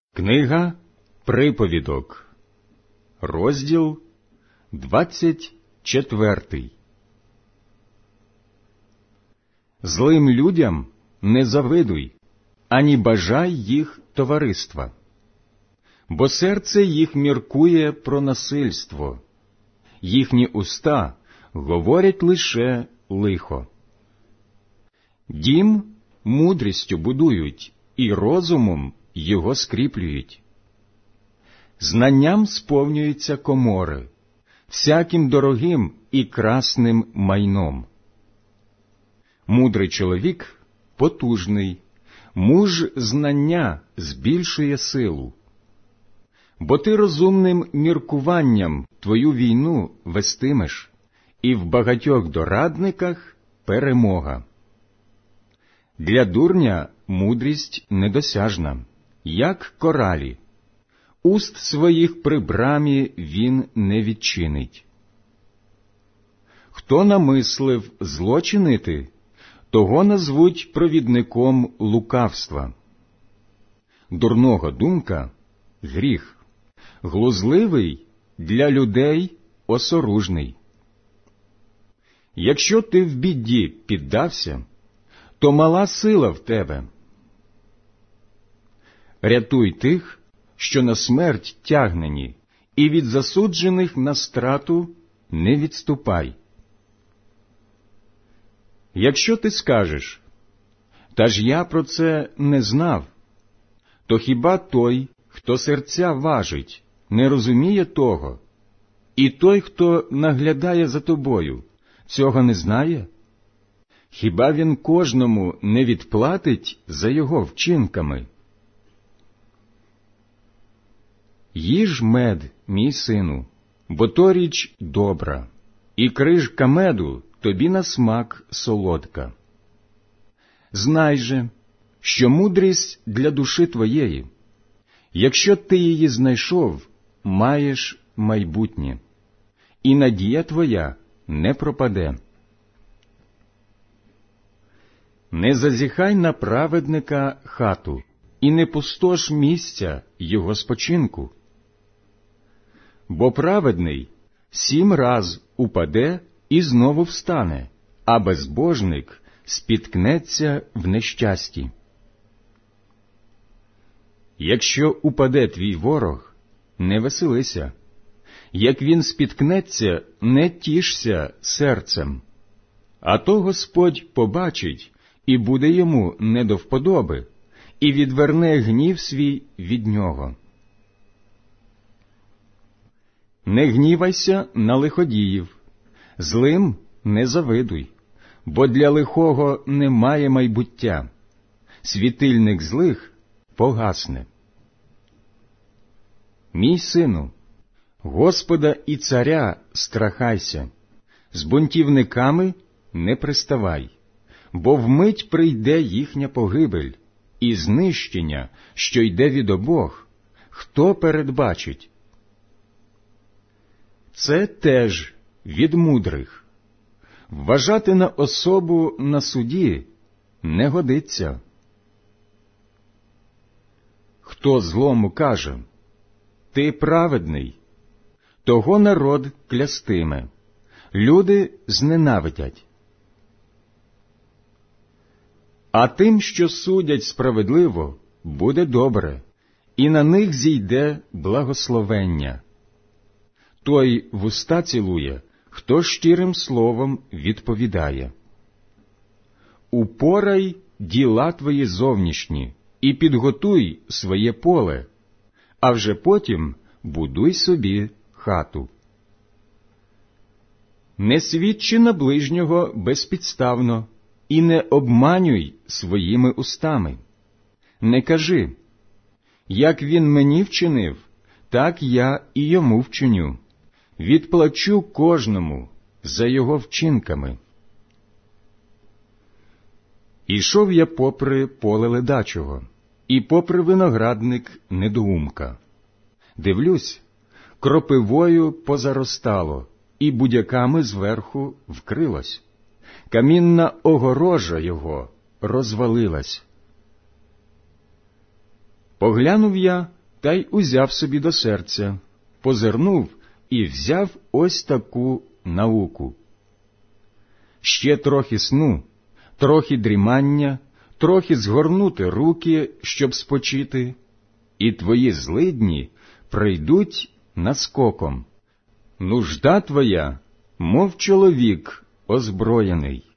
Книга Приповідок, розділ 24. Злим людям не завидуй, ані бажай їх товариства, бо серце їх міркує про насильство, їхні уста говорять лише лихо. Дім мудрістю будують і розумом його скріплюють. Знанням сповнюються комори, всяким дорогим і красним майном. Мудрий чоловік потужний, муж знання збільшує силу. Бо ти розумним міркуванням твою війну вестимеш, і в багатьох дорадниках перемога. Для дурня мудрість недосяжна, як коралі. Уст своїх при брамі він не відчинить. Хто намислив зло чинити, того назвуть провідником лукавства. Дурного думка – гріх, глузливий для людей осоружний. Якщо ти в біді піддався, то мала сила в тебе. Рятуй тих, що на смерть тягнені, і від засуджених на страту не відступай. Якщо ти скажеш, та ж я про це не знав, то хіба той, хто серця важить, не розуміє того, і той, хто наглядає за тобою, цього не знає? Хіба він кожному не відплатить за його вчинками? Їж мед, мій сину, бо то річ добра, і крижка меду тобі на смак солодка. Знай же, що мудрість для душі твоєї. Якщо ти її знайшов, маєш майбутнє, і надія твоя не пропаде. Не зазіхай на праведника хату, і не пустош місця його спочинку. Бо праведний 7 раз упаде і знову встане, а безбожник спіткнеться в нещасті. Якщо упаде твій ворог, не веселися. Як він спіткнеться, не тішся серцем. А то Господь побачить, і буде йому не до вподоби, і відверне гнів свій від нього. Не гнівайся на лиходіїв, злим не завидуй, бо для лихого немає майбуття, світильник злих погасне. Мій сину, Господа і царя страхайся, з бунтівниками не приставай, бо вмить прийде їхня погибель, і знищення, що йде від обох, хто передбачить? Це теж від мудрих. Вважати на особу на суді не годиться. Хто злому каже, ти праведний, того народ клястиме, люди зненавидять. А тим, що судять справедливо, буде добре, і на них зійде благословення. Той вуста цілує, хто щирим словом відповідає. Упорай діла твої зовнішні і підготуй своє поле, а вже потім будуй собі хату. Не свідчи на ближнього безпідставно і не обманюй своїми устами. Не кажи, як він мені вчинив, так я і йому вчиню. Відплачу кожному за його вчинками. Ішов я попри поле ледачого, і попри виноградник недоумка. Дивлюсь, кропивою позаростало, і будяками зверху вкрилось. Камінна огорожа його розвалилась. Поглянув я, та й узяв собі до серця, позирнув і взяв ось таку науку. Ще трохи сну, трохи дрімання, трохи згорнути руки, щоб спочити, і твої злидні прийдуть наскоком. Нужда твоя, мов чоловік озброєний.